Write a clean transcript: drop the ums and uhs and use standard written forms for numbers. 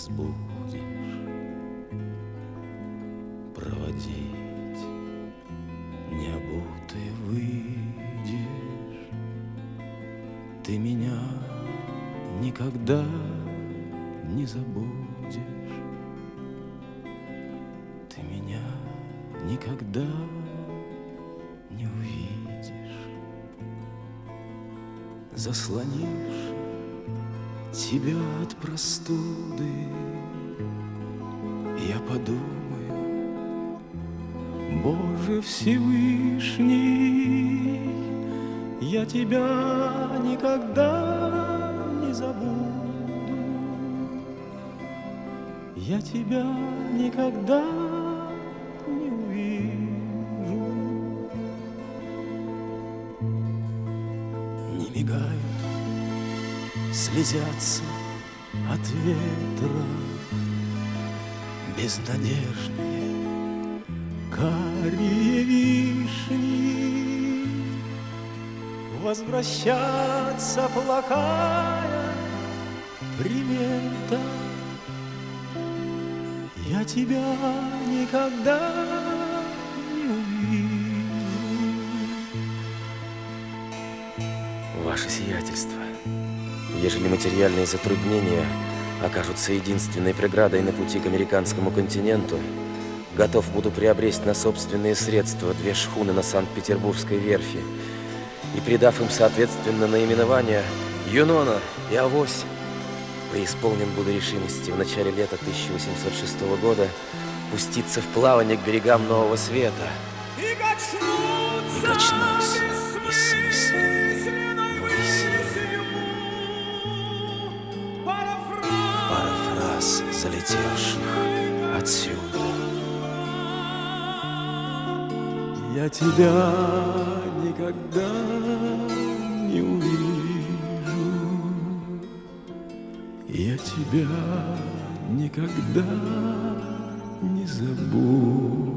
разбудишь, проводить необутый выйдешь. Ты меня никогда не забудешь, ты меня никогда не увидишь. Заслонишь тебя от простуды, я подумаю: Боже Всевышний, я тебя никогда не забуду, я тебя никогда не увижу. Не мигают, слезятся от ветра безнадежные карие вишни. Возвращаться плохая примета, я тебя никогда не увижу. Ваше сиятельство, ежели материальные затруднения окажутся единственной преградой на пути к американскому континенту, готов буду приобрести на собственные средства 2 шхуны на Санкт-Петербургской верфи и, придав им соответственно наименования Юнона и Авось, преисполнен буду решимости в начале лета 1806 года пуститься в плавание к берегам Нового Света И качнуться бессмысленной Моисею. Парафраз залетевших отсюда. Я тебя никогда не увижу, я тебя никогда не забуду.